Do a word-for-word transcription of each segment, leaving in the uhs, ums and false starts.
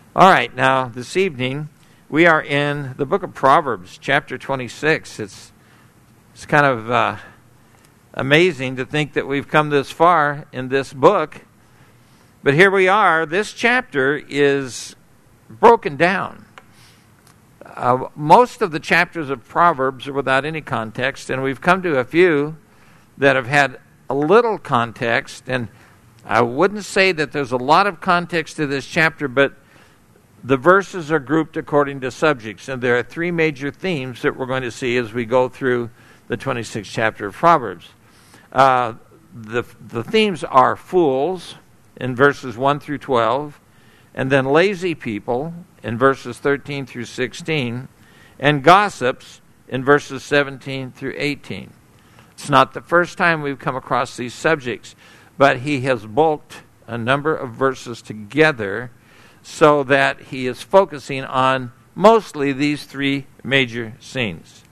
All right, now this evening we are in the book of Proverbs, chapter twenty-six. It's it's kind of uh, amazing to think that we've come this far in this book, but here we are. This chapter is broken down. Uh, most of the chapters of Proverbs are without any context, and we've come to a few that have had a little context, and I wouldn't say that there's a lot of context to this chapter, but the verses are grouped according to subjects, and there are three major themes that we're going to see as we go through the twenty-sixth chapter of Proverbs. Uh, the, the themes are fools in verses one through twelve, and then lazy people in verses thirteen through sixteen, and gossips in verses seventeen through eighteen. It's not the first time we've come across these subjects, but he has bulked a number of verses together so that he is focusing on mostly these three major scenes.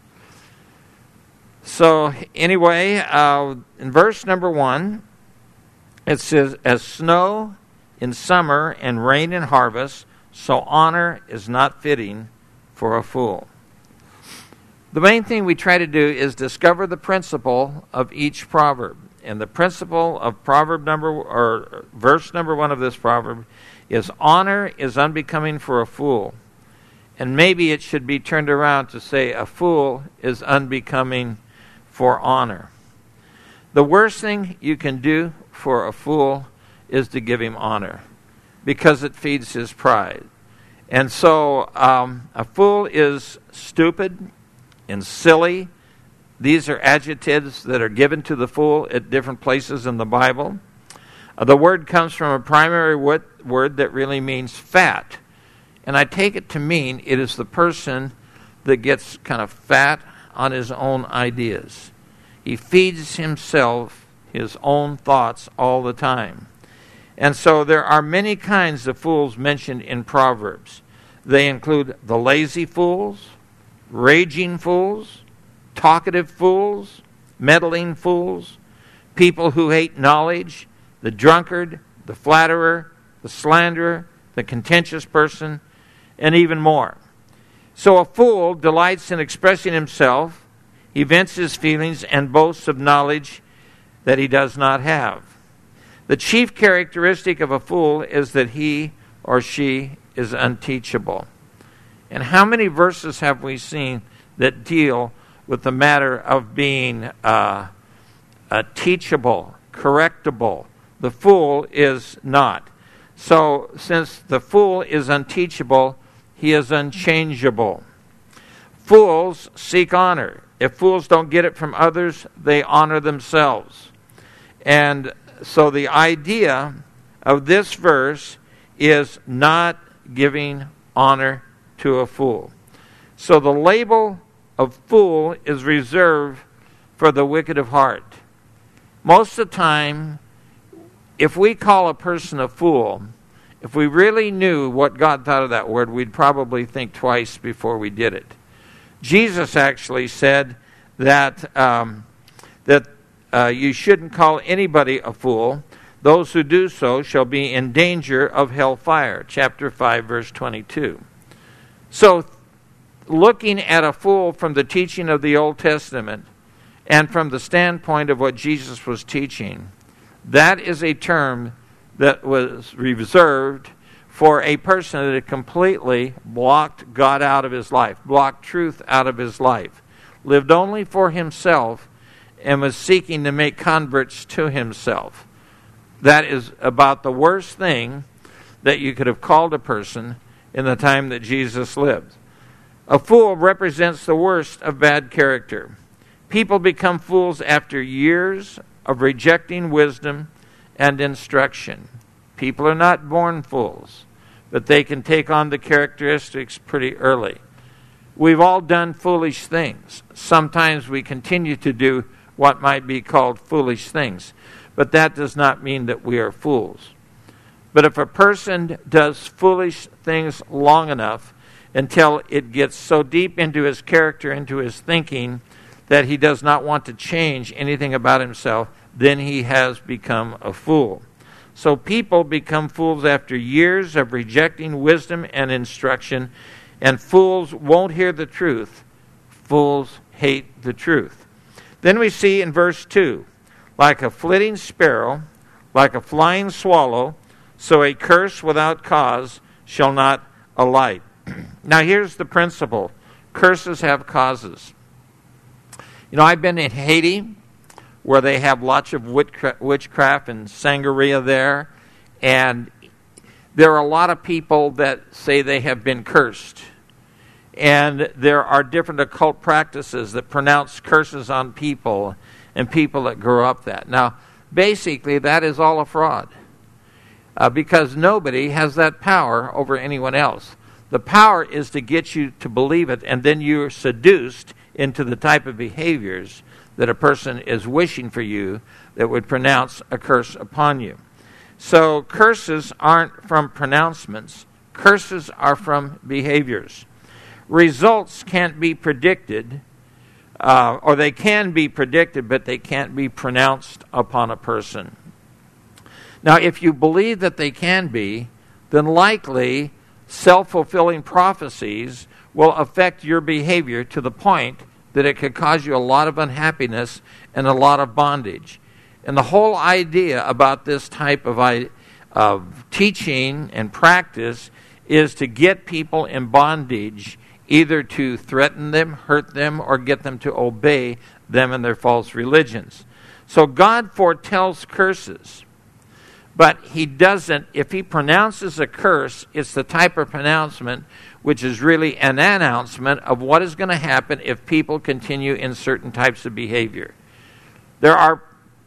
So anyway, uh, in verse number one, it says, "As snow in summer and rain in harvest, so honor is not fitting for a fool." The main thing we try to do is discover the principle of each proverb. And the principle of proverb number or verse number one of this proverb is honor is unbecoming for a fool. And maybe it should be turned around to say a fool is unbecoming for honor. The worst thing you can do for a fool is to give him honor, because it feeds his pride. And so um, a fool is stupid and silly. These are adjectives that are given to the fool at different places in the Bible. Uh, the word comes from a primary word, word that really means fat. And I take it to mean it is the person that gets kind of fat on his own ideas. He feeds himself his own thoughts all the time. And so there are many kinds of fools mentioned in Proverbs. They include the lazy fools, raging fools, talkative fools, meddling fools, people who hate knowledge, the drunkard, the flatterer, the slanderer, the contentious person, and even more. So a fool delights in expressing himself. He vents his feelings and boasts of knowledge that he does not have. The chief characteristic of a fool is that he or she is unteachable. And how many verses have we seen that deal with the matter of being uh, uh, teachable, correctable? The fool is not. So since the fool is unteachable, he is unchangeable. Fools seek honor. If fools don't get it from others, they honor themselves. And so the idea of this verse is not giving honor to a fool. So the label of fool is reserved for the wicked of heart. Most of the time, if we call a person a fool, if we really knew what God thought of that word, we'd probably think twice before we did it. Jesus actually said that um, that uh, you shouldn't call anybody a fool. Those who do so shall be in danger of hellfire. Chapter five, verse twenty-two. So, looking at a fool from the teaching of the Old Testament and from the standpoint of what Jesus was teaching, that is a term that was reserved for a person that had completely blocked God out of his life, blocked truth out of his life, lived only for himself, and was seeking to make converts to himself. That is about the worst thing that you could have called a person in the time that Jesus lived. A fool represents the worst of bad character. People become fools after years of rejecting wisdom and instruction. People are not born fools, but they can take on the characteristics pretty early. We've all done foolish things. Sometimes we continue to do what might be called foolish things, but that does not mean that we are fools. But if a person does foolish things long enough until it gets so deep into his character, into his thinking, that he does not want to change anything about himself, then he has become a fool. So people become fools after years of rejecting wisdom and instruction, and fools won't hear the truth. Fools hate the truth. Then we see in verse two, like a flitting sparrow, like a flying swallow, so a curse without cause shall not alight. Now here's the principle. Curses have causes. You know, I've been in Haiti, where they have lots of witchcraft and Santeria there, and there are a lot of people that say they have been cursed. And there are different occult practices that pronounce curses on people and people that grow up that. Now, basically, that is all a fraud, uh, because nobody has that power over anyone else. The power is to get you to believe it, and then you're seduced into the type of behaviors that a person is wishing for you that would pronounce a curse upon you. So curses aren't from pronouncements. Curses are from behaviors. Results can't be predicted, uh, or they can be predicted, but they can't be pronounced upon a person. Now, if you believe that they can be, then likely self-fulfilling prophecies will affect your behavior to the point that it could cause you a lot of unhappiness and a lot of bondage. And the whole idea about this type of, of teaching and practice is to get people in bondage, either to threaten them, hurt them, or get them to obey them and their false religions. So God foretells curses, but he doesn't, if he pronounces a curse, it's the type of pronouncement which is really an announcement of what is going to happen if people continue in certain types of behavior. There are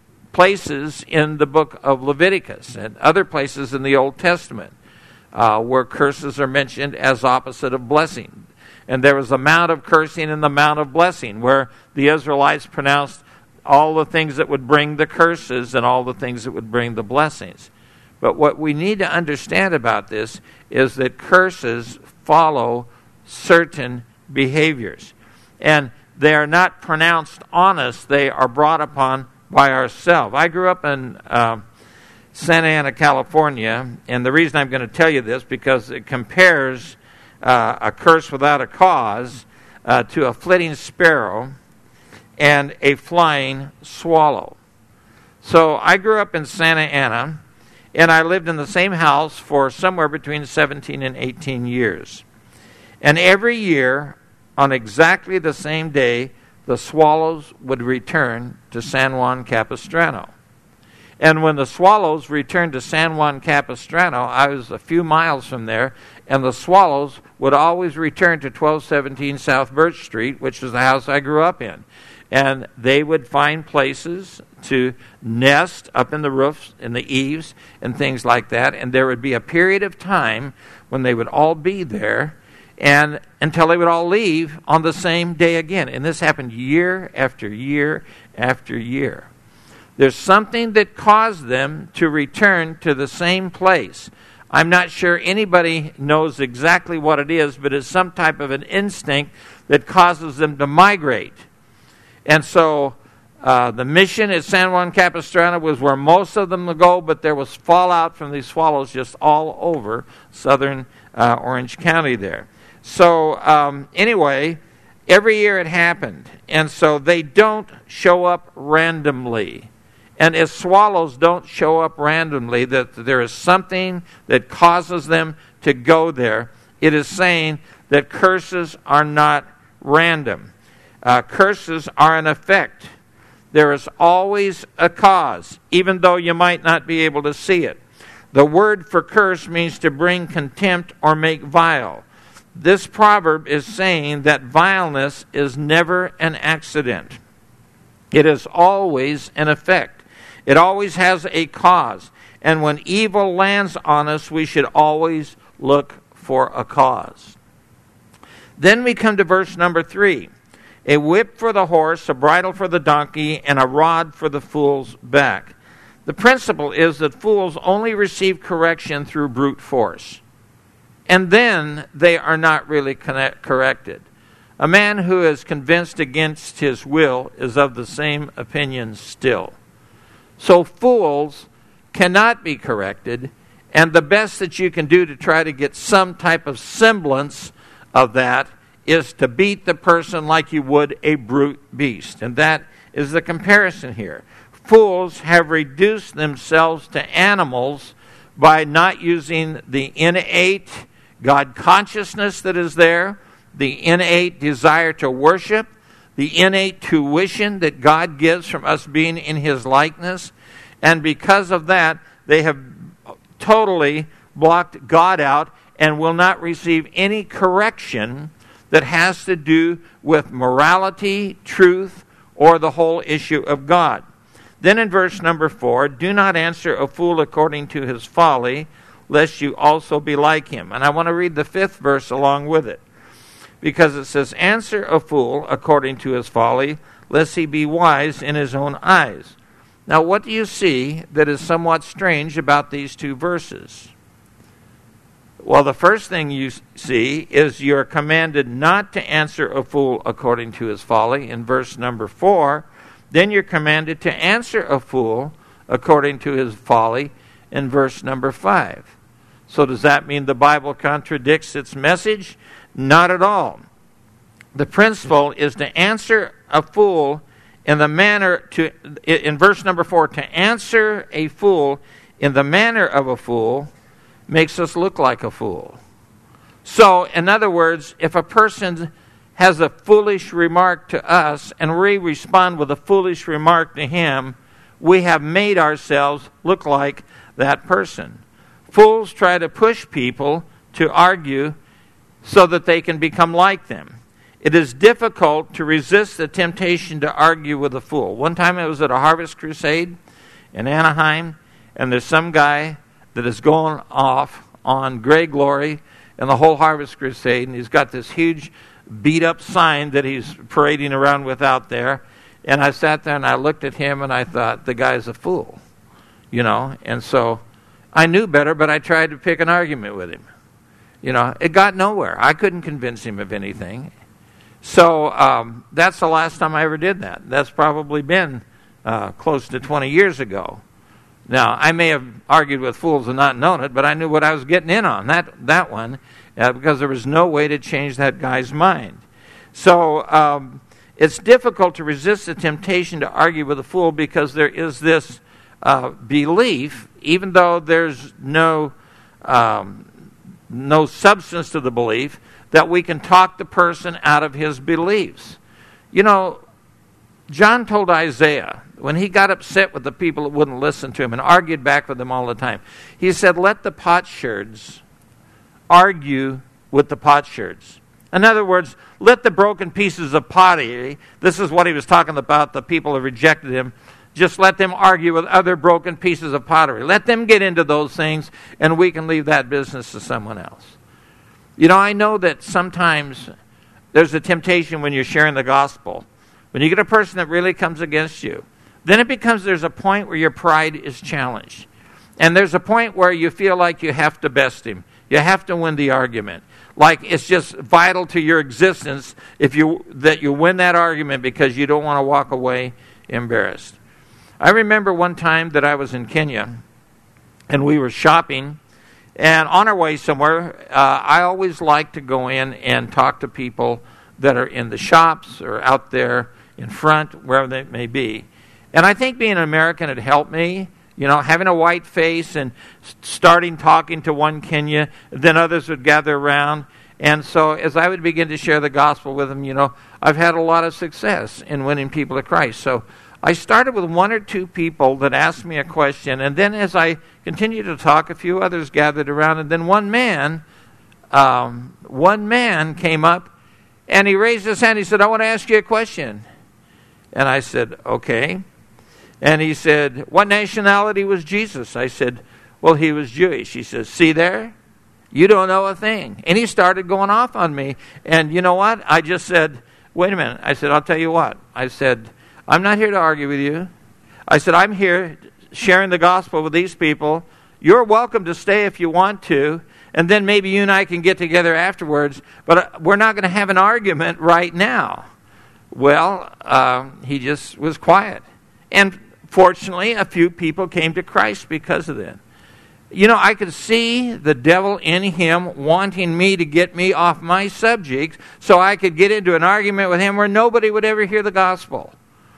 places in the book of Leviticus and other places in the Old Testament uh, where curses are mentioned as opposite of blessing. And there was a mount of cursing and the mount of blessing, where the Israelites pronounced all the things that would bring the curses and all the things that would bring the blessings. But what we need to understand about this is that curses follow certain behaviors. And they are not pronounced on us, they are brought upon by ourselves. I grew up in uh, Santa Ana, California, and the reason I'm going to tell you this because it compares uh, a curse without a cause uh, to a flitting sparrow and a flying swallow. So I grew up in Santa Ana, and I lived in the same house for somewhere between seventeen and eighteen years. And every year, on exactly the same day, the swallows would return to San Juan Capistrano. And when the swallows returned to San Juan Capistrano, I was a few miles from there, and the swallows would always return to twelve seventeen South Birch Street, which is the house I grew up in. And they would find places to nest up in the roofs, in the eaves, and things like that. And there would be a period of time when they would all be there, and until they would all leave on the same day again. And this happened year after year after year. There's something that caused them to return to the same place. I'm not sure anybody knows exactly what it is, but it's some type of an instinct that causes them to migrate. And so uh, the mission at San Juan Capistrano was where most of them would go, but there was fallout from these swallows just all over southern uh, Orange County there. So um, anyway, every year it happened. And so they don't show up randomly. And if swallows don't show up randomly, that there is something that causes them to go there, it is saying that curses are not random. Uh, curses are an effect. There is always a cause, even though you might not be able to see it. The word for curse means to bring contempt or make vile. This proverb is saying that vileness is never an accident. It is always an effect. It always has a cause. And when evil lands on us, we should always look for a cause. Then we come to verse number three. A whip for the horse, a bridle for the donkey, and a rod for the fool's back. The principle is that fools only receive correction through brute force. And then they are not really connect, corrected. A man who is convinced against his will is of the same opinion still. So fools cannot be corrected, and the best that you can do to try to get some type of semblance of that is to beat the person like you would a brute beast. And that is the comparison here. Fools have reduced themselves to animals by not using the innate God consciousness that is there, the innate desire to worship, the innate tuition that God gives from us being in His likeness. And because of that, they have totally blocked God out and will not receive any correction that has to do with morality, truth, or the whole issue of God. Then in verse number four, do not answer a fool according to his folly, lest you also be like him. And I want to read the fifth verse along with it, because it says, answer a fool according to his folly, lest he be wise in his own eyes. Now, what do you see that is somewhat strange about these two verses? Well, the first thing you see is you're commanded not to answer a fool according to his folly in verse number four. Then you're commanded to answer a fool according to his folly in verse number five. So does that mean the Bible contradicts its message? Not at all. The principle is to answer a fool in the manner to in verse number four, to answer a fool in the manner of a fool makes us look like a fool. So, in other words, if a person has a foolish remark to us and we respond with a foolish remark to him, we have made ourselves look like that person. Fools try to push people to argue so that they can become like them. It is difficult to resist the temptation to argue with a fool. One time I was at a Harvest Crusade in Anaheim, and there's some guy that is going off on Grey Glory and the whole Harvest Crusade, and he's got this huge beat-up sign that he's parading around with out there. And I sat there and I looked at him and I thought, the guy's a fool, you know. And so I knew better, but I tried to pick an argument with him. You know, it got nowhere. I couldn't convince him of anything. So um, that's the last time I ever did that. That's probably been uh, close to twenty years ago. Now, I may have argued with fools and not known it, but I knew what I was getting in on, that that one, uh, because there was no way to change that guy's mind. So um, it's difficult to resist the temptation to argue with a fool because there is this uh, belief, even though there's no um, no substance to the belief, that we can talk the person out of his beliefs. You know, John told Isaiah, when he got upset with the people that wouldn't listen to him and argued back with them all the time, he said, let the potsherds argue with the potsherds. In other words, let the broken pieces of pottery, this is what he was talking about, the people who rejected him, just let them argue with other broken pieces of pottery. Let them get into those things, and we can leave that business to someone else. You know, I know that sometimes there's a temptation when you're sharing the gospel. When you get a person that really comes against you, then it becomes there's a point where your pride is challenged. And there's a point where you feel like you have to best him. You have to win the argument. Like it's just vital to your existence if you that you win that argument because you don't want to walk away embarrassed. I remember one time that I was in Kenya and we were shopping, and on our way somewhere, uh, I always like to go in and talk to people that are in the shops or out there in front, wherever they may be. And I think being an American had helped me, you know, having a white face and starting talking to one Kenya, then others would gather around. And so as I would begin to share the gospel with them, you know, I've had a lot of success in winning people to Christ. So I started with one or two people that asked me a question, and then as I continued to talk, a few others gathered around, and then one man, um, one man came up, and he raised his hand. He said, I want to ask you a question. And I said, okay. And he said, what nationality was Jesus? I said, well, he was Jewish. He says, see there? You don't know a thing. And he started going off on me. And you know what? I just said, wait a minute. I said, I'll tell you what. I said, I'm not here to argue with you. I said, I'm here sharing the gospel with these people. You're welcome to stay if you want to. And then maybe you and I can get together afterwards. But we're not going to have an argument right now. Well, uh, he just was quiet. And fortunately, a few people came to Christ because of that. You know, I could see the devil in him wanting me to get me off my subject so I could get into an argument with him where nobody would ever hear the gospel.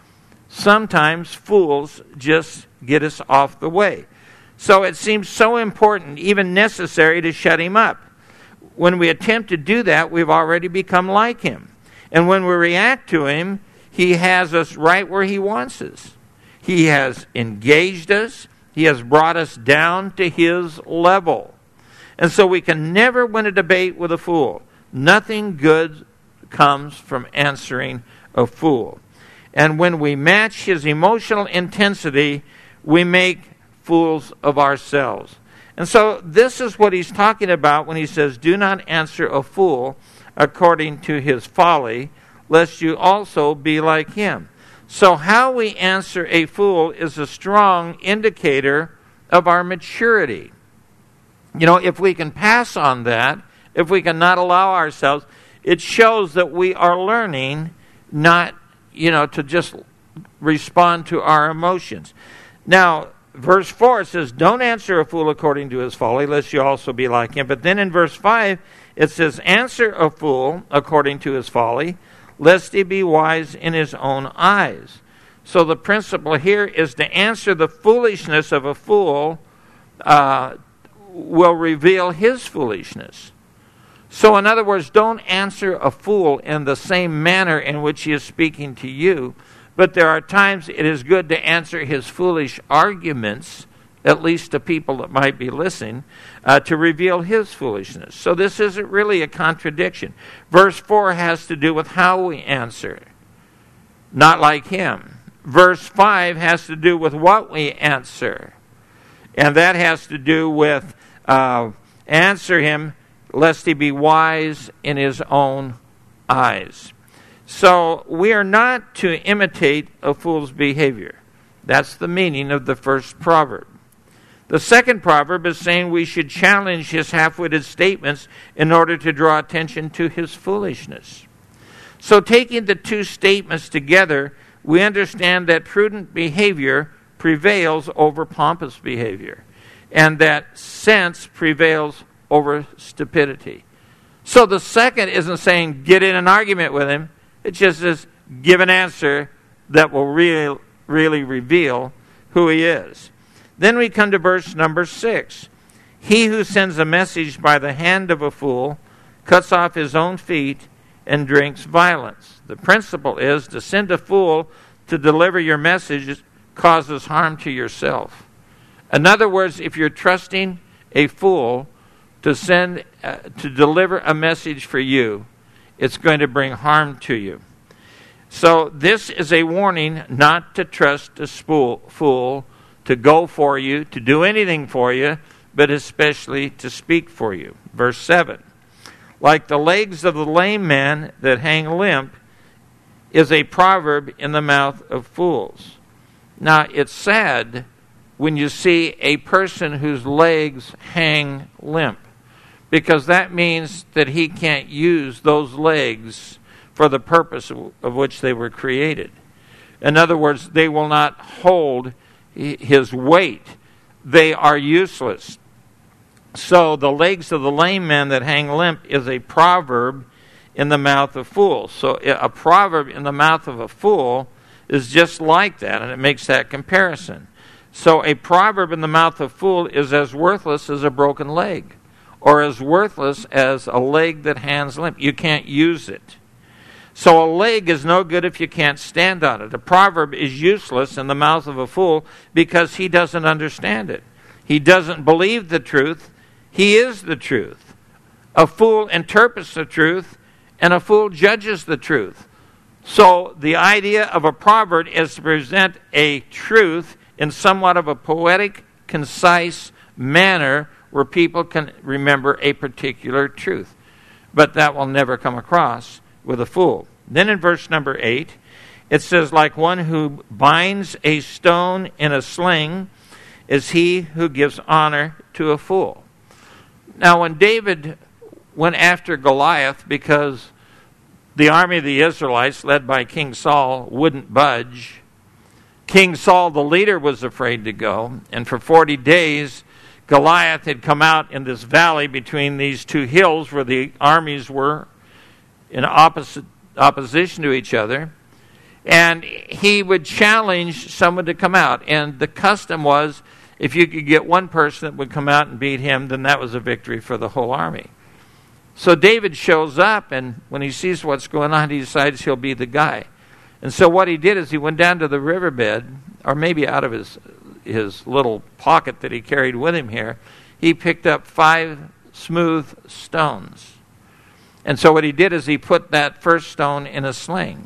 Sometimes fools just get us off the way. So it seems so important, even necessary, to shut him up. When we attempt to do that, we've already become like him. And when we react to him, he has us right where he wants us. He has engaged us. He has brought us down to his level. And so we can never win a debate with a fool. Nothing good comes from answering a fool. And when we match his emotional intensity, we make fools of ourselves. And so this is what he's talking about when he says, do not answer a fool according to his folly, lest you also be like him. So how we answer a fool is a strong indicator of our maturity. You know, if we can pass on that, if we can not allow ourselves, it shows that we are learning not, you know, to just respond to our emotions. Now, verse four says, don't answer a fool according to his folly, lest you also be like him. But then in verse five, it says, answer a fool according to his folly, lest he be wise in his own eyes. So the principle here is to answer the foolishness of a fool uh, will reveal his foolishness. So in other words, don't answer a fool in the same manner in which he is speaking to you, but there are times it is good to answer his foolish arguments, at least to people that might be listening, uh, to reveal his foolishness. So this isn't really a contradiction. Verse four has to do with how we answer, not like him. Verse five has to do with what we answer, and that has to do with uh, answer him lest he be wise in his own eyes. So we are not to imitate a fool's behavior. That's the meaning of the first proverb. The second proverb is saying we should challenge his half-witted statements in order to draw attention to his foolishness. So taking the two statements together, we understand that prudent behavior prevails over pompous behavior, and that sense prevails over stupidity. So the second isn't saying get in an argument with him. It just says give an answer that will really, really reveal who he is. Then we come to verse number six. He who sends a message by the hand of a fool cuts off his own feet and drinks violence. The principle is to send a fool to deliver your message causes harm to yourself. In other words, if you're trusting a fool to send uh, to deliver a message for you, it's going to bring harm to you. So this is a warning not to trust a spool, fool to go for you, to do anything for you, but especially to speak for you. Verse seven. Like the legs of the lame man that hang limp is a proverb in the mouth of fools. Now, it's sad when you see a person whose legs hang limp, because that means that he can't use those legs for the purpose of which they were created. In other words, they will not hold his weight. They are useless. So the legs of the lame man that hang limp is a proverb in the mouth of fools. So a proverb in the mouth of a fool is just like that, and it makes that comparison. So a proverb in the mouth of a fool is as worthless as a broken leg, or as worthless as a leg that hangs limp. You can't use it. So a leg is no good if you can't stand on it. A proverb is useless in the mouth of a fool because he doesn't understand it. He doesn't believe the truth. He is the truth. A fool interprets the truth, and a fool judges the truth. So the idea of a proverb is to present a truth in somewhat of a poetic, concise manner where people can remember a particular truth. But that will never come across with a fool. Then in verse number eight, it says, like one who binds a stone in a sling is he who gives honor to a fool. Now, when David went after Goliath because the army of the Israelites, led by King Saul, wouldn't budge, King Saul, the leader, was afraid to go. And for forty days, Goliath had come out in this valley between these two hills where the armies were in opposite opposition to each other. And he would challenge someone to come out. And the custom was, if you could get one person that would come out and beat him, then that was a victory for the whole army. So David shows up, and when he sees what's going on, he decides he'll be the guy. And so what he did is he went down to the riverbed, or maybe out of his his little pocket that he carried with him here, he picked up five smooth stones. And so what he did is he put that first stone in a sling.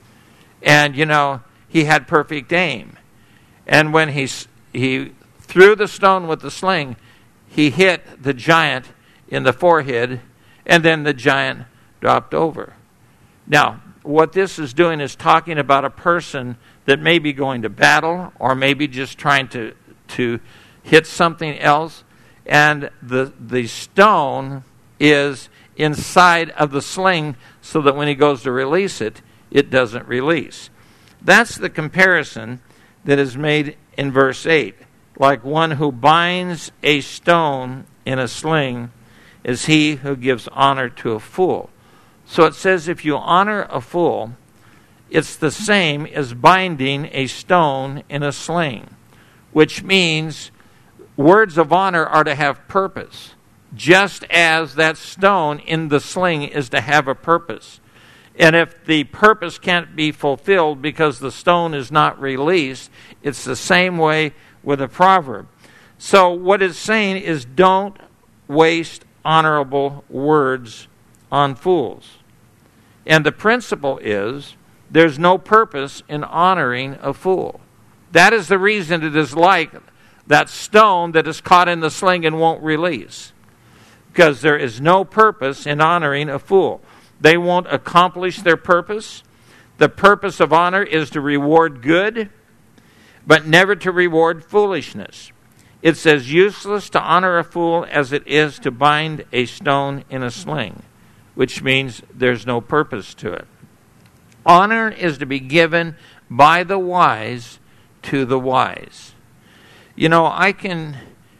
And, you know, he had perfect aim. And when he he threw the stone with the sling, he hit the giant in the forehead, and then the giant dropped over. Now, what this is doing is talking about a person that may be going to battle or maybe just trying to, to hit something else, and the the stone is inside of the sling so that when he goes to release it, it doesn't release. That's the comparison that is made in verse eight. Like one who binds a stone in a sling is he who gives honor to a fool. So it says if you honor a fool, it's the same as binding a stone in a sling, which means words of honor are to have purpose, just as that stone in the sling is to have a purpose. And if the purpose can't be fulfilled because the stone is not released, it's the same way with a proverb. So what it's saying is don't waste honorable words on fools. And the principle is there's no purpose in honoring a fool. That is the reason it is like that stone that is caught in the sling and won't release. Because there is no purpose in honoring a fool. They won't accomplish their purpose. The purpose of honor is to reward good, but never to reward foolishness. It's as useless to honor a fool as it is to bind a stone in a sling, which means there's no purpose to it. Honor is to be given by the wise to the wise. You know, I can,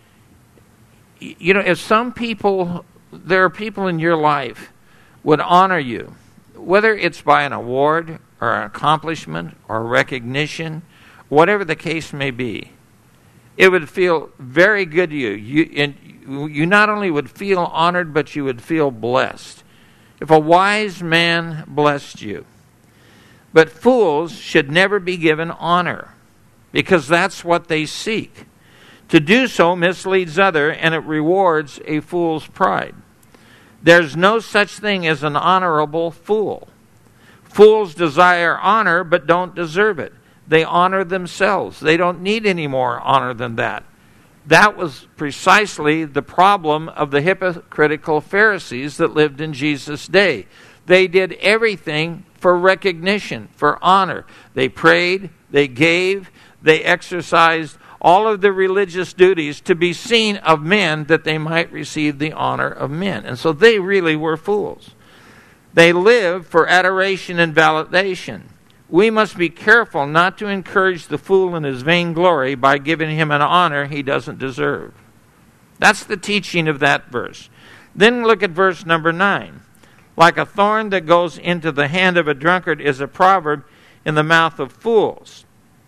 you know, if some people, there are people in your life would honor you, whether it's by an award or an accomplishment or recognition, whatever the case may be, it would feel very good to you. You, and you not only would feel honored, but you would feel blessed. If a wise man blessed you. But fools should never be given honor, because that's what they seek. To do so misleads other, and it rewards a fool's pride. There's no such thing as an honorable fool. Fools desire honor, but don't deserve it. They honor themselves. They don't need any more honor than that. That was precisely the problem of the hypocritical Pharisees that lived in Jesus' day. They did everything for recognition, for honor. They prayed, they gave, they exercised all of the religious duties to be seen of men that they might receive the honor of men. And so they really were fools. They lived for adoration and validation. We must be careful not to encourage the fool in his vainglory by giving him an honor he doesn't deserve. That's the teaching of that verse. Then look at verse number nine. Like a thorn that goes into the hand of a drunkard is a proverb in the mouth of fools.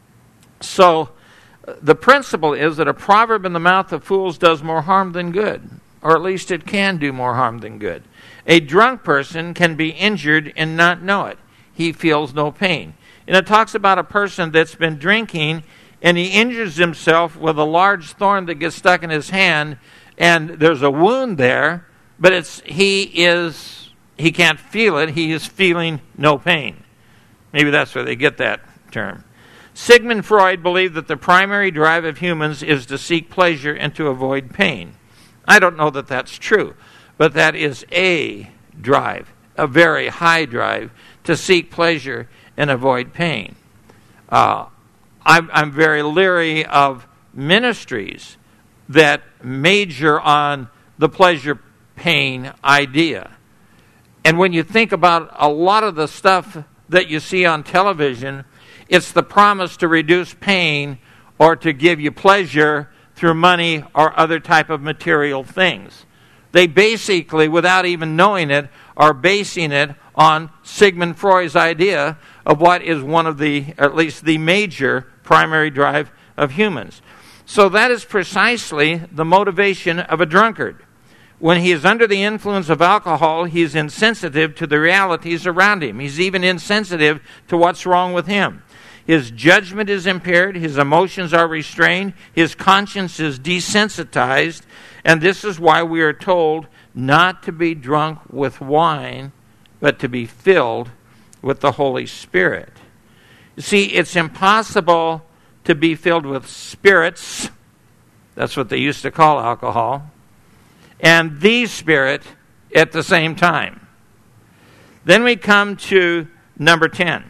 So the principle is that a proverb in the mouth of fools does more harm than good, or at least it can do more harm than good. A drunk person can be injured and not know it. He feels no pain. And it talks about a person that's been drinking and he injures himself with a large thorn that gets stuck in his hand, and there's a wound there, but it's he is he can't feel it. He is feeling no pain. Maybe that's where they get that term. Sigmund Freud believed that the primary drive of humans is to seek pleasure and to avoid pain. I don't know that that's true, but that is a drive, a very high drive, to seek pleasure and avoid pain. Uh, I'm, I'm very leery of ministries that major on the pleasure-pain idea. And when you think about a lot of the stuff that you see on television, It's the promise to reduce pain or to give you pleasure through money or other type of material things. They basically, without even knowing it, are basing it on Sigmund Freud's idea of what is one of the, or at least the major primary drive of humans. So that is precisely the motivation of a drunkard. When he is under the influence of alcohol, he is insensitive to the realities around him. He's even insensitive to what's wrong with him. His judgment is impaired, his emotions are restrained, his conscience is desensitized, and this is why we are told not to be drunk with wine, but to be filled with the Holy Spirit. You see, it's impossible to be filled with spirits, that's what they used to call alcohol, and the Spirit at the same time. Then we come to number ten.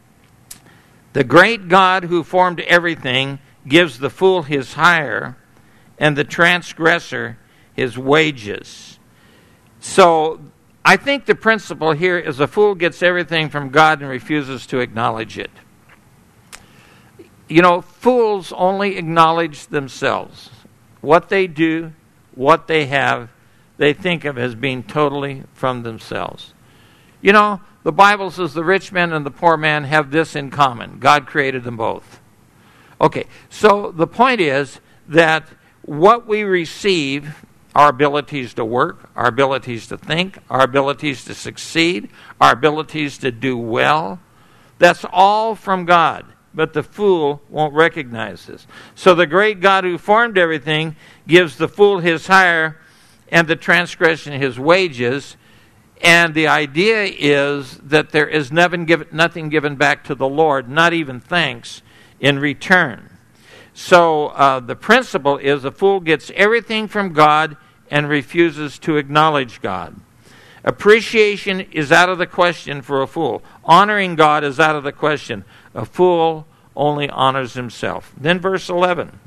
The great God who formed everything gives the fool his hire and the transgressor his wages. So I think the principle here is a fool gets everything from God and refuses to acknowledge it. You know, fools only acknowledge themselves. What they do, what they have, they think of as being totally from themselves. You know, the Bible says the rich man and the poor man have this in common. God created them both. Okay, so the point is that what we receive, our abilities to work, our abilities to think, our abilities to succeed, our abilities to do well, that's all from God. But the fool won't recognize this. So the great God who formed everything gives the fool his hire and the transgression his wages. And the idea is that there is nothing given, nothing given back to the Lord, not even thanks, in return. So uh, the principle is a fool gets everything from God and refuses to acknowledge God. Appreciation is out of the question for a fool. Honoring God is out of the question. A fool only honors himself. Then verse eleven.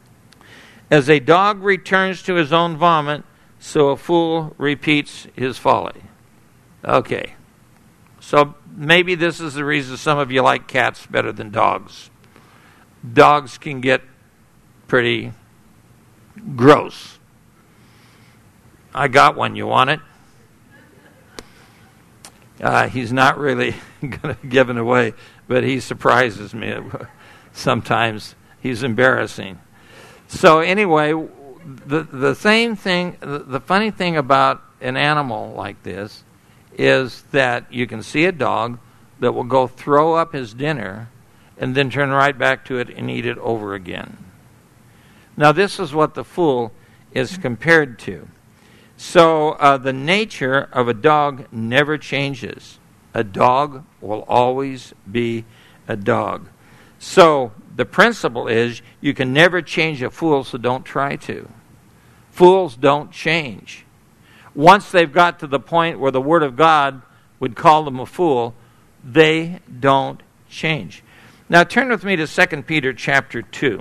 As a dog returns to his own vomit, so a fool repeats his folly. Okay. So maybe this is the reason some of you like cats better than dogs. Dogs can get pretty gross. I got one. You want it? Uh, he's not really going to give it away, but he surprises me. Sometimes he's embarrassing. So anyway, the the same thing, the, the funny thing about an animal like this is that you can see a dog that will go throw up his dinner and then turn right back to it and eat it over again. Now this is what the fool is compared to. So uh, the nature of a dog never changes. A dog will always be a dog. So the principle is you can never change a fool, so don't try to. Fools don't change. Once they've got to the point where the Word of God would call them a fool, they don't change. Now turn with me to Second Peter chapter two.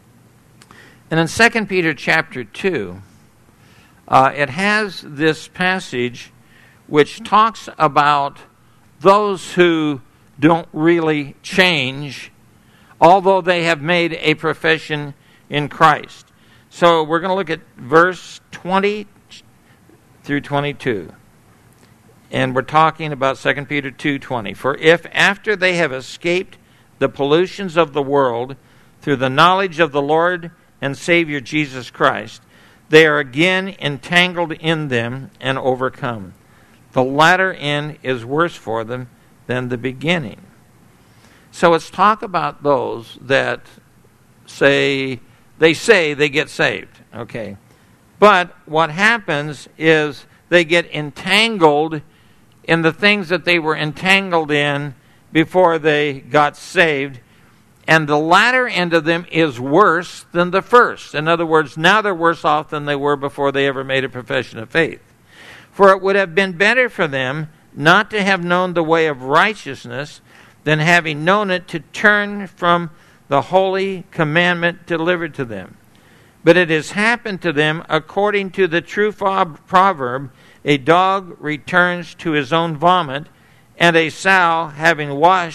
And in Second Peter chapter two, Uh, it has this passage which talks about those who don't really change, although they have made a profession in Christ. So we're going to look at verse twenty through twenty-two. And we're talking about Second Peter two twenty. For if after they have escaped the pollutions of the world through the knowledge of the Lord and Savior Jesus Christ, they are again entangled in them and overcome, the latter end is worse for them than the beginning. So let's talk about those that say, they say they get saved, okay? But what happens is they get entangled in the things that they were entangled in before they got saved. And the latter end of them is worse than the first. In other words, now they're worse off than they were before they ever made a profession of faith. For it would have been better for them not to have known the way of righteousness than having known it to turn from the holy commandment delivered to them. But it has happened to them according to the true proverb, a dog returns to his own vomit, and a sow having washed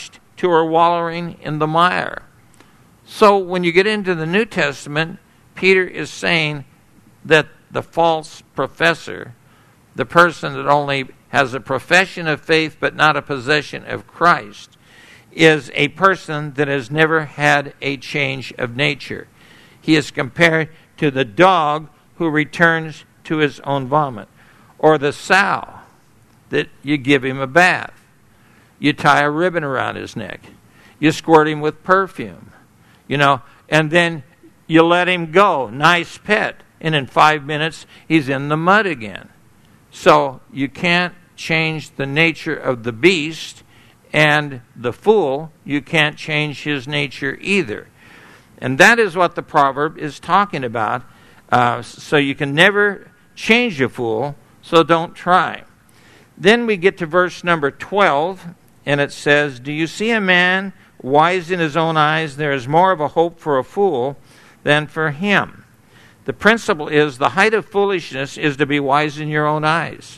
who are wallowing in the mire. So when you get into the New Testament, Peter is saying that the false professor, the person that only has a profession of faith but not a possession of Christ, is a person that has never had a change of nature. He is compared to the dog who returns to his own vomit, or the sow that you give him a bath. You tie a ribbon around his neck. You squirt him with perfume, you know, and then you let him go. Nice pet. And in five minutes, he's in the mud again. So you can't change the nature of the beast, and the fool, you can't change his nature either. And that is what the proverb is talking about. Uh, so you can never change a fool, so don't try. Then we get to verse number twelve, and it says, "Do you see a man wise in his own eyes? There is more of a hope for a fool than for him." The principle is the height of foolishness is to be wise in your own eyes.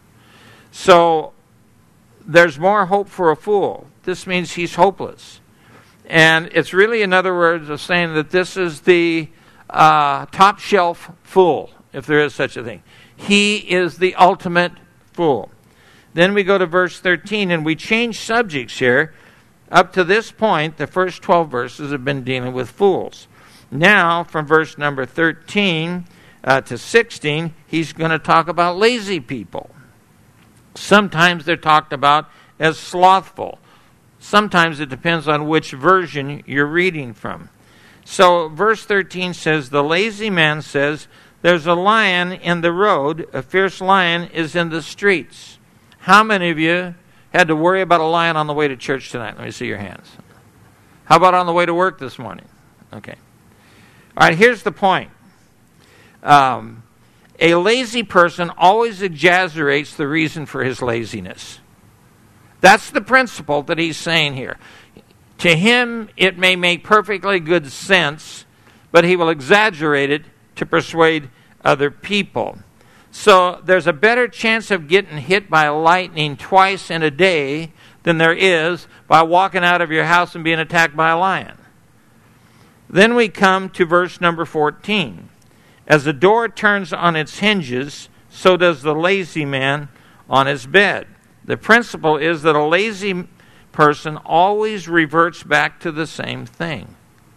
So there's more hope for a fool. This means he's hopeless. And it's really another word of saying that this is the uh, top shelf fool, if there is such a thing. He is the ultimate fool. Then we go to verse thirteen, and we change subjects here. Up to this point, the first twelve verses have been dealing with fools. Now, from verse number thirteen uh, to sixteen, he's going to talk about lazy people. Sometimes they're talked about as slothful. Sometimes it depends on which version you're reading from. So verse thirteen says, "The lazy man says, 'There's a lion in the road, a fierce lion is in the streets.'" How many of you had to worry about a lion on the way to church tonight? Let me see your hands. How about on the way to work this morning? Okay. All right, here's the point. Um, a lazy person always exaggerates the reason for his laziness. That's the principle that he's saying here. To him, it may make perfectly good sense, but he will exaggerate it to persuade other people. So there's a better chance of getting hit by lightning twice in a day than there is by walking out of your house and being attacked by a lion. Then we come to verse number fourteen. "As the door turns on its hinges, so does the lazy man on his bed." The principle is that a lazy person always reverts back to the same thing.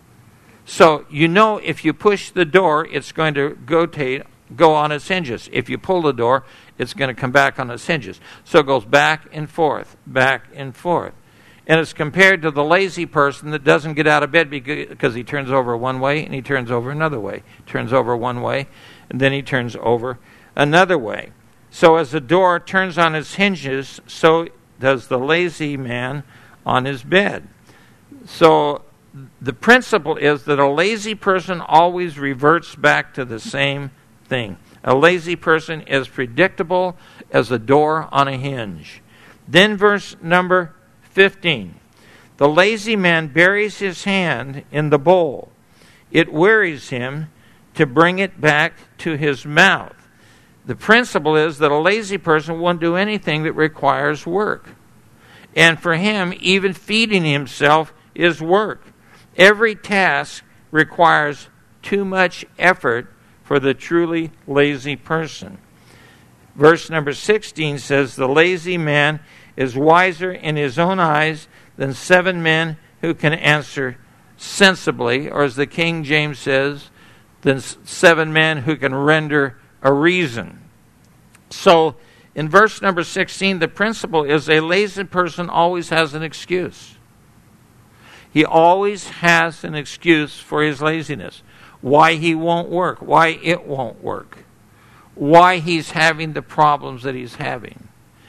So you know if you push the door, it's going to rotate, go on its hinges. If you pull the door, it's going to come back on its hinges. So it goes back and forth, back and forth. And it's compared to the lazy person that doesn't get out of bed because he turns over one way and he turns over another way. Turns over one way and then he turns over another way. So as the door turns on its hinges, so does the lazy man on his bed. So the principle is that a lazy person always reverts back to the same thing. A lazy person is predictable as a door on a hinge. Then verse number fifteen. "The lazy man buries his hand in the bowl. It wearies him to bring it back to his mouth." The principle is that a lazy person won't do anything that requires work. And for him, even feeding himself is work. Every task requires too much effort for the truly lazy person. Verse number sixteen says, "The lazy man is wiser in his own eyes than seven men who can answer sensibly," or as the King James says, than seven men who can render a reason. So in verse number sixteen, the principle is a lazy person always has an excuse. He always has an excuse for his laziness. Why he won't work, why it won't work, why he's having the problems that he's having.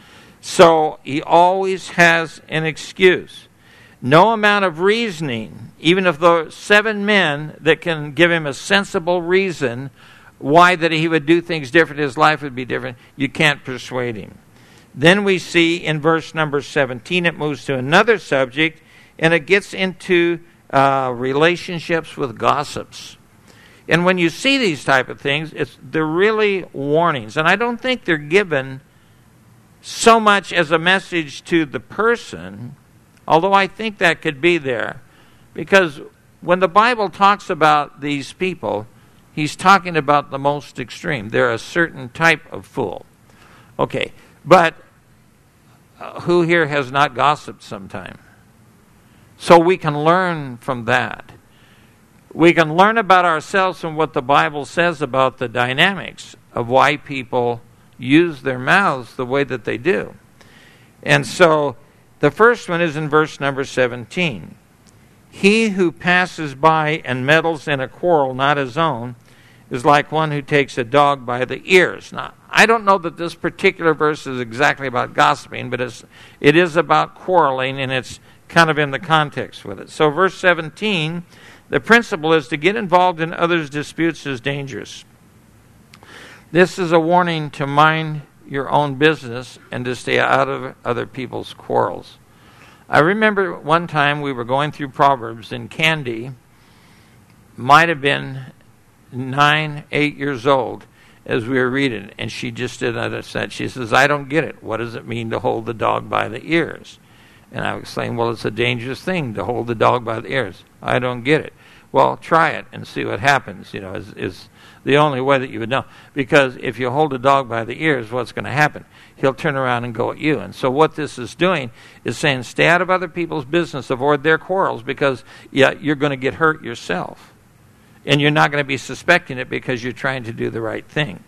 So he always has an excuse. No amount of reasoning, even if there are seven men that can give him a sensible reason why that he would do things different, his life would be different, you can't persuade him. Then we see in verse number seventeen, it moves to another subject, and it gets into uh, relationships with gossips. And when you see these type of things, it's they're really warnings. And I don't think they're given so much as a message to the person, Although I think that could be there. Because when the Bible talks about these people, he's talking about the most extreme. They're a certain type of fool. Okay, but uh, who here has not gossiped sometime? So we can learn from that. We can learn about ourselves from what the Bible says about the dynamics of why people use their mouths the way that they do. And so the first one is in verse number seventeen. He who passes by and meddles in a quarrel not his own is like one who takes a dog by the ears. Now, I don't know that this particular verse is exactly about gossiping, but it's, it is about quarreling, and it's kind of in the context with it. So verse seventeen, the principle is to get involved in others' disputes is dangerous. This is a warning to mind your own business and to stay out of other people's quarrels. I remember one time we were going through Proverbs, and Candy might have been nine, eight years old as we were reading, and she just didn't understand. She says, I don't get it. What does it mean to hold the dog by the ears? And I was saying, well, it's a dangerous thing to hold the dog by the ears. I don't get it. Well, try it and see what happens, you know, is, is the only way that you would know. Because if you hold a dog by the ears, what's going to happen? He'll turn around and go at you. And so what this is doing is saying, stay out of other people's business, avoid their quarrels, because yeah, you're going to get hurt yourself. And you're not going to be suspecting it because you're trying to do the right thing.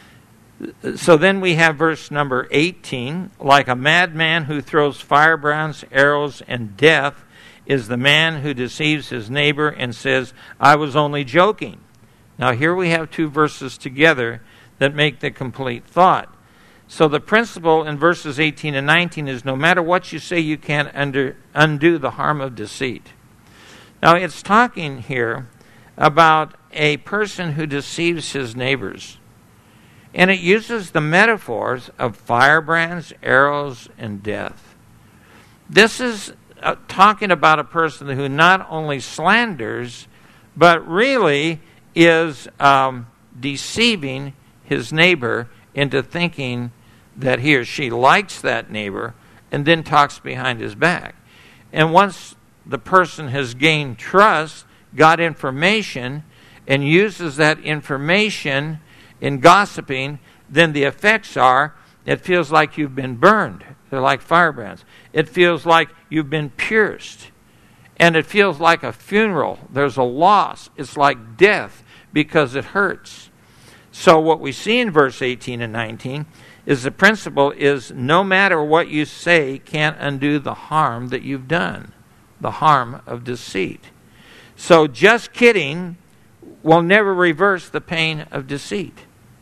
So then we have verse number eighteen. Like a madman who throws firebrands, arrows, and death is the man who deceives his neighbor and says, I was only joking. Now here we have two verses together that make the complete thought. So the principle in verses eighteen and nineteen is no matter what you say, you can't under, undo the harm of deceit. Now it's talking here about a person who deceives his neighbors. And it uses the metaphors of firebrands, arrows, and death. This is uh, talking about a person who not only slanders, but really is um, deceiving his neighbor into thinking that he or she likes that neighbor, and then talks behind his back. And once the person has gained trust, got information, and uses that information in gossiping, then the effects are, it feels like you've been burned. They're like firebrands. It feels like you've been pierced. And it feels like a funeral. There's a loss. It's like death because it hurts. So what we see in verse eighteen and nineteen is the principle is no matter what you say can't undo the harm that you've done, the harm of deceit. So just kidding will never reverse the pain of deceit.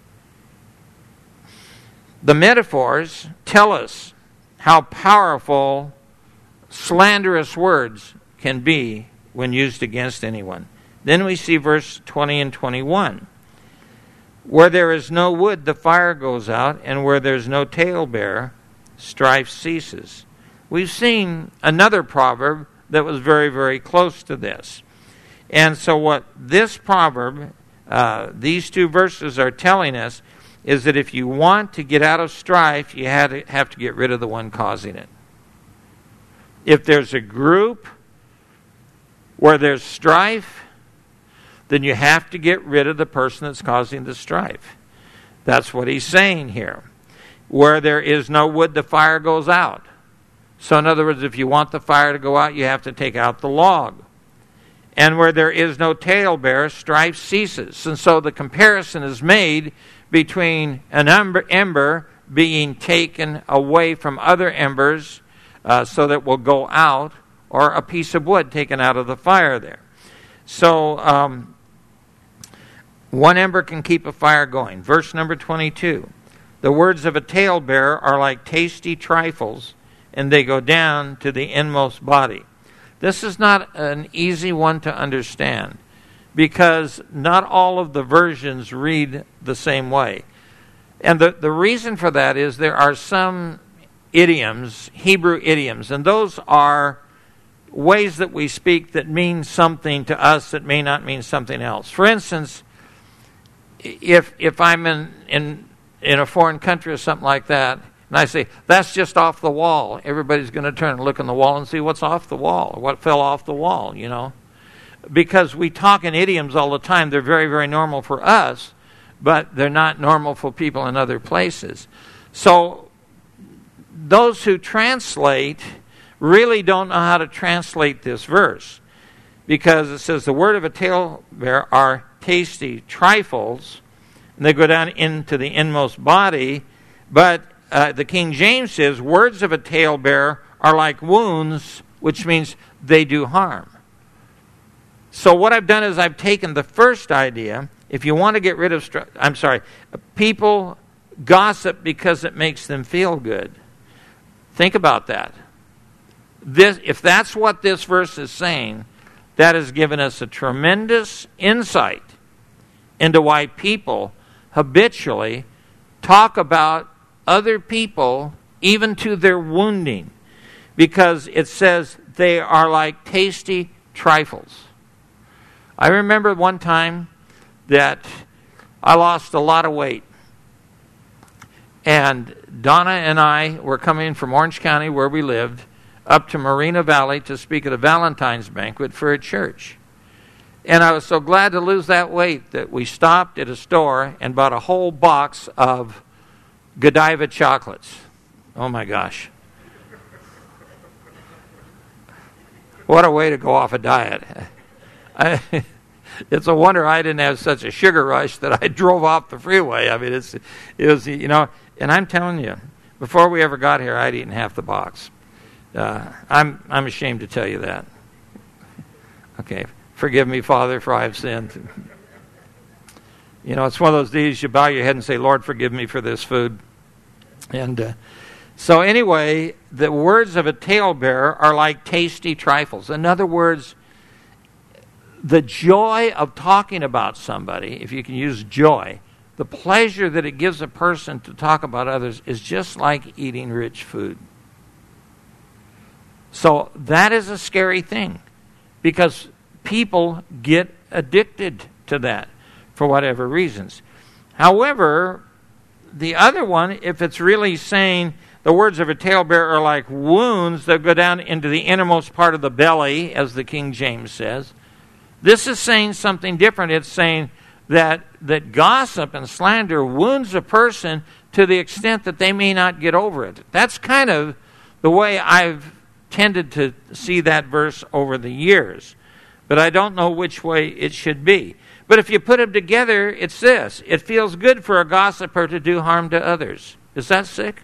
The metaphors tell us how powerful slanderous words can be when used against anyone. Then we see verse twenty and twenty-one. Where there is no wood, the fire goes out, and where there's no talebearer, strife ceases. We've seen another proverb that was very, very close to this. And so what this proverb, uh, these two verses are telling us is that if you want to get out of strife, you have to, have to get rid of the one causing it. If there's a group where there's strife, then you have to get rid of the person that's causing the strife. That's what he's saying here. Where there is no wood, the fire goes out. So in other words, if you want the fire to go out, you have to take out the log. And where there is no talebearer, strife ceases. And so the comparison is made between an ember, ember being taken away from other embers uh, so that it will go out, or a piece of wood taken out of the fire there. So um, one ember can keep a fire going. Verse number twenty-two. The words of a talebearer are like tasty trifles, and they go down to the inmost body. This is not an easy one to understand, because not all of the versions read the same way. And the, the reason for that is there are some idioms, Hebrew idioms, and those are ways that we speak that mean something to us that may not mean something else. For instance, if if I'm in, in, in a foreign country or something like that, And I say, that's just off the wall. Everybody's going to turn and look on the wall and see what's off the wall, or what fell off the wall, you know. Because we talk in idioms all the time. They're very, very normal for us, but they're not normal for people in other places. So those who translate really don't know how to translate this verse, because it says the word of a talebearer are tasty trifles, and they go down into the inmost body. But uh, the King James says words of a talebearer are like wounds, which means they do harm. So what I've done is I've taken the first idea. If you want to get rid of, I'm sorry, people gossip because it makes them feel good. Think about that. This, if that's what this verse is saying, that has given us a tremendous insight into why people habitually talk about other people, even to their wounding, because it says they are like tasty trifles. I remember one time that I lost a lot of weight. And Donna and I were coming from Orange County, where we lived, up to Moreno Valley to speak at a Valentine's banquet for a church. And I was so glad to lose that weight that we stopped at a store and bought a whole box of Godiva chocolates. Oh my gosh. What a way to go off a diet. I, it's a wonder I didn't have such a sugar rush that I drove off the freeway. I mean, it's, it was, you know, and I'm telling you, before we ever got here, I'd eaten half the box. Uh, I'm I'm ashamed to tell you that. Okay, forgive me, Father, for I have sinned. You know, it's one of those days you bow your head and say, Lord, forgive me for this food. And uh, so anyway, the words of a talebearer are like tasty trifles. In other words, the joy of talking about somebody, if you can use joy, the pleasure that it gives a person to talk about others is just like eating rich food. So that is a scary thing, because people get addicted to that for whatever reasons. However, the other one, if it's really saying the words of a talebearer are like wounds that go down into the innermost part of the belly, as the King James says, this is saying something different. It's saying that, that gossip and slander wounds a person to the extent that they may not get over it. That's kind of the way I've tended to see that verse over the years. But I don't know which way it should be. But if you put them together, it's this. It feels good for a gossiper to do harm to others. Is that sick?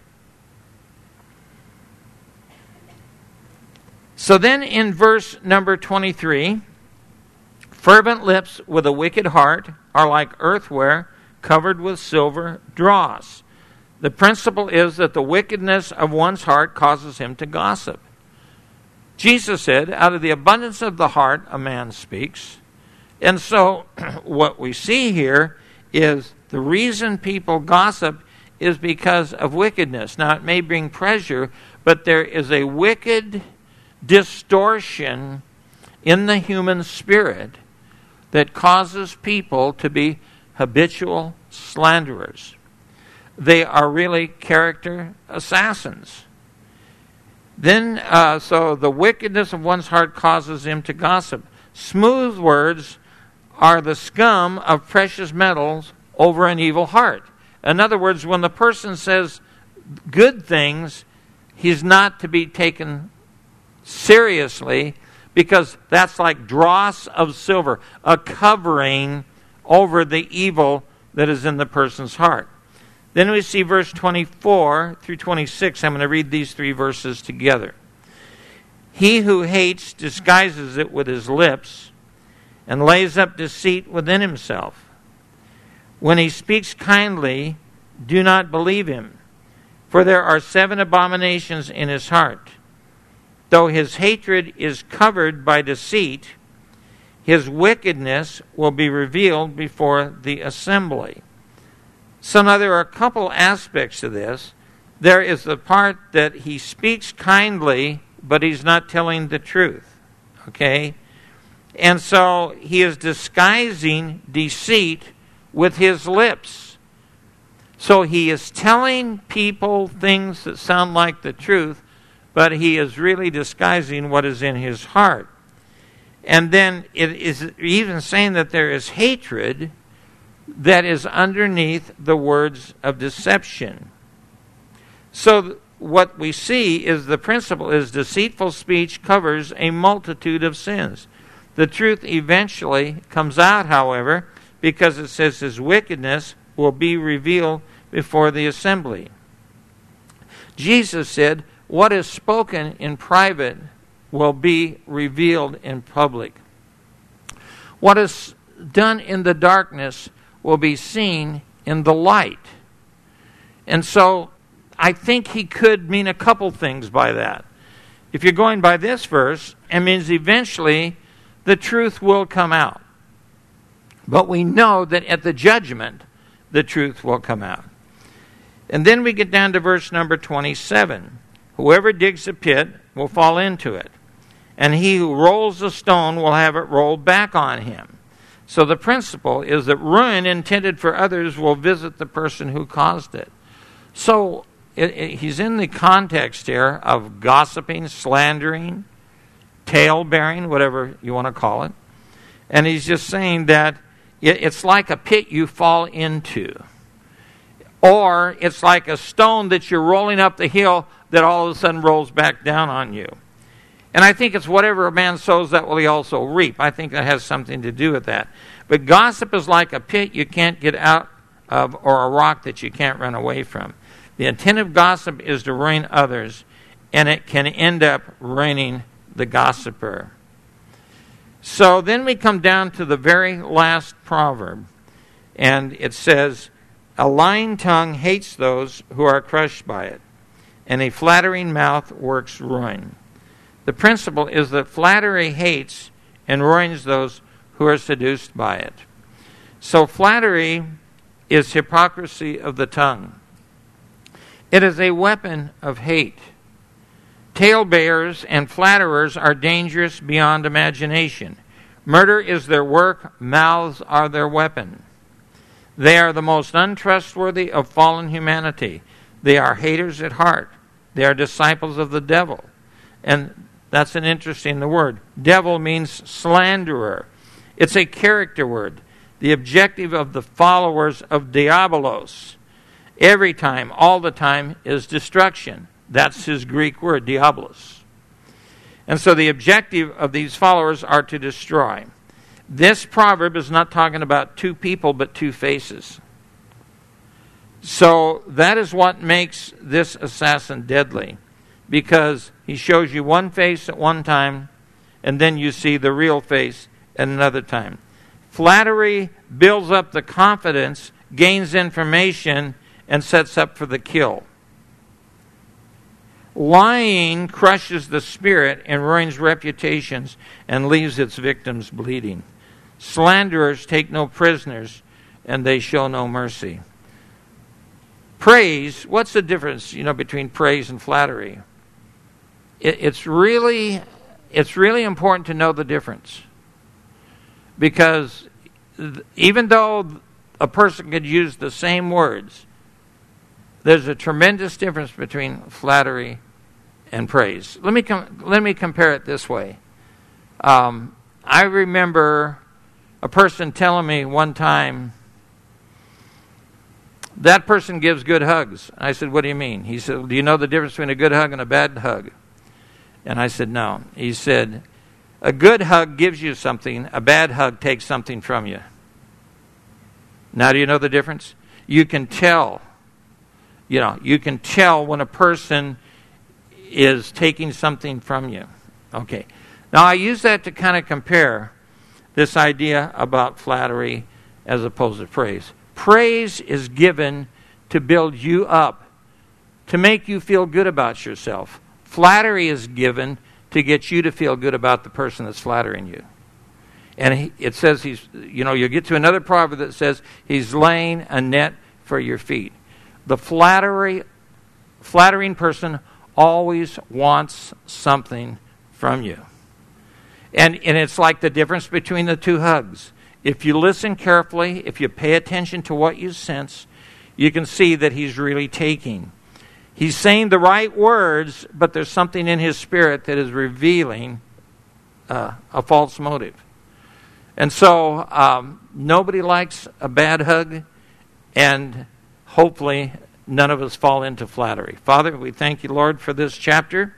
So then in verse number twenty-three, fervent lips with a wicked heart are like earthenware covered with silver dross. The principle is that the wickedness of one's heart causes him to gossip. Jesus said, out of the abundance of the heart, a man speaks. And so what we see here is the reason people gossip is because of wickedness. Now, it may bring pleasure, but there is a wicked distortion in the human spirit that causes people to be habitual slanderers. They are really character assassins. Then, uh, so the wickedness of one's heart causes him to gossip. Smooth words are the scum of precious metals over an evil heart. In other words, when the person says good things, he's not to be taken seriously, because that's like dross of silver, a covering over the evil that is in the person's heart. Then we see verse twenty-four through twenty-six. I'm going to read these three verses together. He who hates disguises it with his lips and lays up deceit within himself. When he speaks kindly, do not believe him, for there are seven abominations in his heart. Though his hatred is covered by deceit, his wickedness will be revealed before the assembly. So now there are a couple aspects to this. There is the part that he speaks kindly, but he's not telling the truth. Okay? And so he is disguising deceit with his lips. So he is telling people things that sound like the truth, but he is really disguising what is in his heart. And then it is even saying that there is hatred that is underneath the words of deception. So what we see is the principle is deceitful speech covers a multitude of sins. The truth eventually comes out, however, because it says his wickedness will be revealed before the assembly. Jesus said, what is spoken in private will be revealed in public. What is done in the darkness will be seen in the light. And so I think he could mean a couple things by that. If you're going by this verse, it means eventually the truth will come out. But we know that at the judgment, the truth will come out. And then we get down to verse number twenty-seven. Whoever digs a pit will fall into it, and he who rolls a stone will have it rolled back on him. So the principle is that ruin intended for others will visit the person who caused it. So it, it, he's in the context here of gossiping, slandering, tale-bearing, whatever you want to call it. And he's just saying that it, it's like a pit you fall into. Or it's like a stone that you're rolling up the hill that all of a sudden rolls back down on you. And I think it's whatever a man sows, that will he also reap. I think that has something to do with that. But gossip is like a pit you can't get out of, or a rock that you can't run away from. The intent of gossip is to ruin others, and it can end up ruining the gossiper. So then we come down to the very last proverb, and it says, a lying tongue hates those who are crushed by it, and a flattering mouth works ruin. The principle is that flattery hates and ruins those who are seduced by it. So flattery is hypocrisy of the tongue. It is a weapon of hate. Talebearers and flatterers are dangerous beyond imagination. Murder is their work, mouths are their weapon. They are the most untrustworthy of fallen humanity. They are haters at heart. They are disciples of the devil. And that's an interesting the word. Devil means slanderer. It's a character word. The objective of the followers of Diabolos, every time, all the time, is destruction. That's his Greek word, diabolos. And so the objective of these followers are to destroy. This proverb is not talking about two people, but two faces. So that is what makes this assassin deadly, because he shows you one face at one time, and then you see the real face at another time. Flattery builds up the confidence, gains information, and sets up for the kill. Lying crushes the spirit and ruins reputations and leaves its victims bleeding. Slanderers take no prisoners, and they show no mercy. Praise, what's the difference, you know, between praise and flattery? It, it's really, it's really important to know the difference, because even though a person could use the same words, there's a tremendous difference between flattery and praise. Let me com- let me compare it this way. Um, I remember a person telling me one time, that person gives good hugs. I said, what do you mean? He said, do you know the difference between a good hug and a bad hug? And I said, no. He said, a good hug gives you something, a bad hug takes something from you. Now, do you know the difference? You can tell. You know, you can tell when a person is taking something from you. Okay. Now, I use that to kind of compare this idea about flattery as opposed to praise. Praise is given to build you up, to make you feel good about yourself. Flattery is given to get you to feel good about the person that's flattering you. And he, it says he's, you know, you'll get to another proverb that says he's laying a net for your feet. The flattery, flattering person always wants something from you. And, and it's like the difference between the two hugs. If you listen carefully, if you pay attention to what you sense, you can see that he's really taking. He's saying the right words, but there's something in his spirit that is revealing uh, a false motive. And so um, nobody likes a bad hug, and hopefully none of us fall into flattery. Father, we thank you, Lord, for this chapter.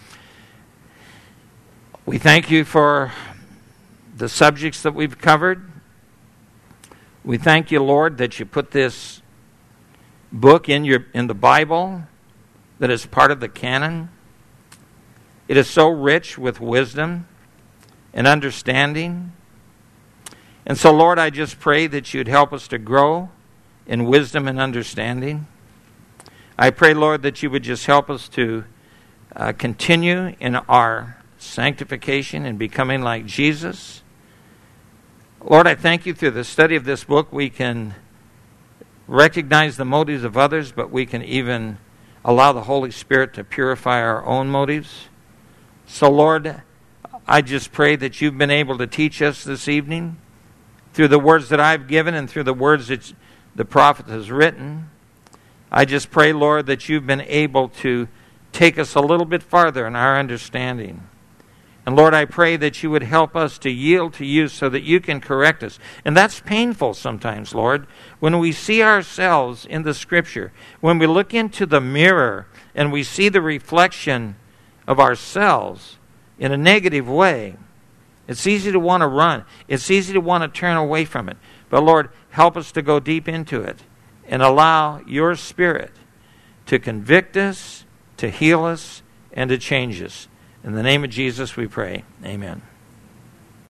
We thank you for the subjects that we've covered. We thank you, Lord, that you put this book in your in the Bible that is part of the canon. It is so rich with wisdom and understanding. And so, Lord, I just pray that you'd help us to grow in wisdom and understanding. I pray, Lord, that you would just help us to uh, continue in our sanctification and becoming like Jesus. Lord, I thank you through the study of this book we can recognize the motives of others, but we can even allow the Holy Spirit to purify our own motives. So, Lord, I just pray that you've been able to teach us this evening through the words that I've given and through the words that the prophet has written. I just pray, Lord, that you've been able to take us a little bit farther in our understanding. And Lord, I pray that you would help us to yield to you so that you can correct us. And that's painful sometimes, Lord, when we see ourselves in the Scripture, when we look into the mirror and we see the reflection of ourselves in a negative way. It's easy to want to run. It's easy to want to turn away from it. But Lord, help us to go deep into it and allow your Spirit to convict us, to heal us, and to change us. In the name of Jesus we pray. Amen.